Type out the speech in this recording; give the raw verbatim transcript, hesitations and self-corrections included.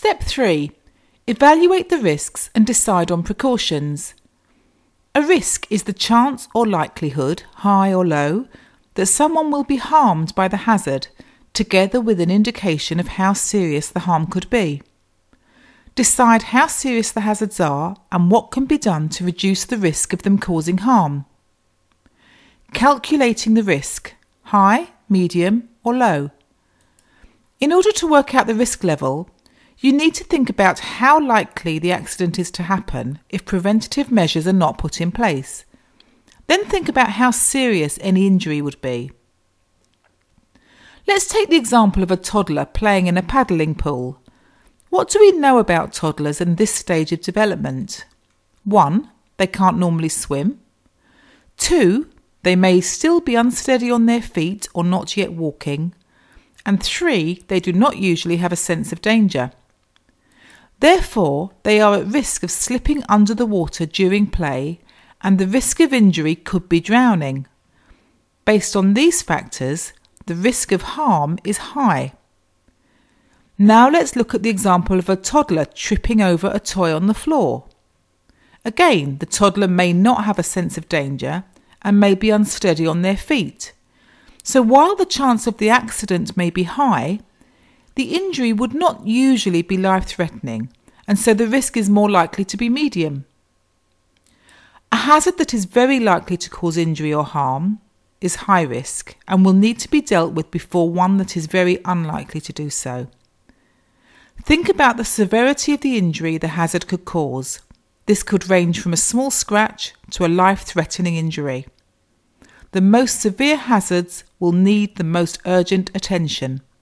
Step three. Evaluate the risks and decide on precautions. A risk is the chance or likelihood, high or low, that someone will be harmed by the hazard, together with an indication of how serious the harm could be. Decide how serious the hazards are and what can be done to reduce the risk of them causing harm. Calculating the risk, high, medium or low. In order to work out the risk level, you need to think about how likely the accident is to happen if preventative measures are not put in place. Then think about how serious any injury would be. Let's take the example of a toddler playing in a paddling pool. What do we know about toddlers in this stage of development? one. They can't normally swim. two. They may still be unsteady on their feet or not yet walking. And three. They do not usually have a sense of danger. Therefore, they are at risk of slipping under the water during play, and the risk of injury could be drowning. Based on these factors, the risk of harm is high. Now let's look at the example of a toddler tripping over a toy on the floor. Again, the toddler may not have a sense of danger and may be unsteady on their feet. So while the chance of the accident may be high, the injury would not usually be life-threatening, and so the risk is more likely to be medium. A hazard that is very likely to cause injury or harm is high risk and will need to be dealt with before one that is very unlikely to do so. Think about the severity of the injury the hazard could cause. This could range from a small scratch to a life-threatening injury. The most severe hazards will need the most urgent attention.